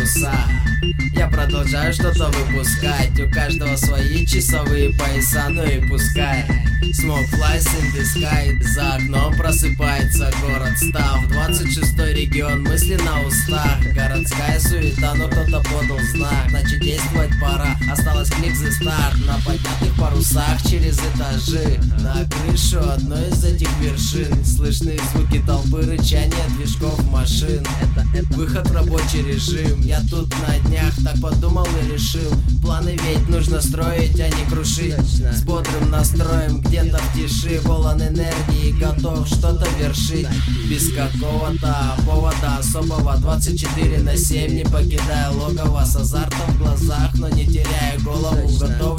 паруса. Я продолжаю что-то выпускать, у каждого свои часовые пояса, ну и пускай. Smoke flies in the sky, за окном просыпается город, став 26-й регион, мысли на устах. Городская суета, но кто-то подал знак, значит действовать пора, осталось клик за старт. На поднятых парусах через этажи, на крышу одной из этих вершин слышны звуки толпы, рычание движков машин. Это выход в рабочий режим. Я тут на днях так подумал и решил, планы ведь нужно строить, а не крушить. С бодрым настроем, где-то в тиши, полон энергии, готов что-то вершить. Без какого-то повода особого, 24/7, не покидая логово, с азартом в глазах, но не теряя голову, готов